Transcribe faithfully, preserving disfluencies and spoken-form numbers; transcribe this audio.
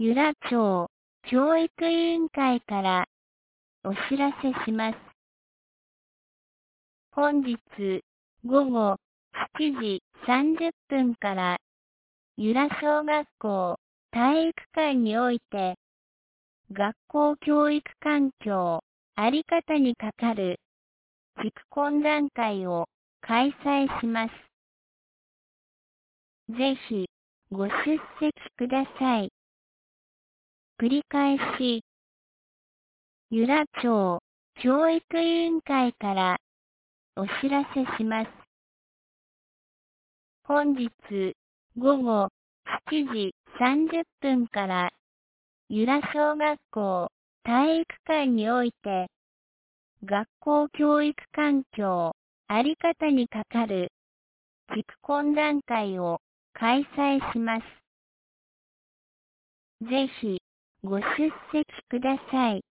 由良町教育委員会からお知らせします。本日午後しちじさんじゅっぷんから由良小学校体育館において学校教育環境あり方にかかる地区懇談会を開催します。ぜひご出席ください。繰り返し、由良町教育委員会からお知らせします。本日午後しちじさんじゅっぷんから由良小学校体育館において学校教育環境あり方にかかる地区懇談会を開催します。ぜひご出席ください。